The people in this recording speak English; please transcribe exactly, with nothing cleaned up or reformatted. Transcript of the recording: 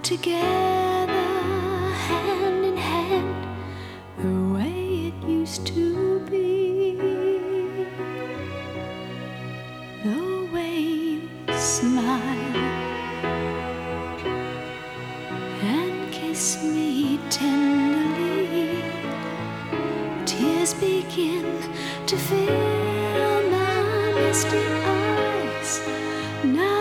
together, hand in hand, the way it used to be. The way you smile and kiss me tenderly, tears begin to fill my misty eyes. Now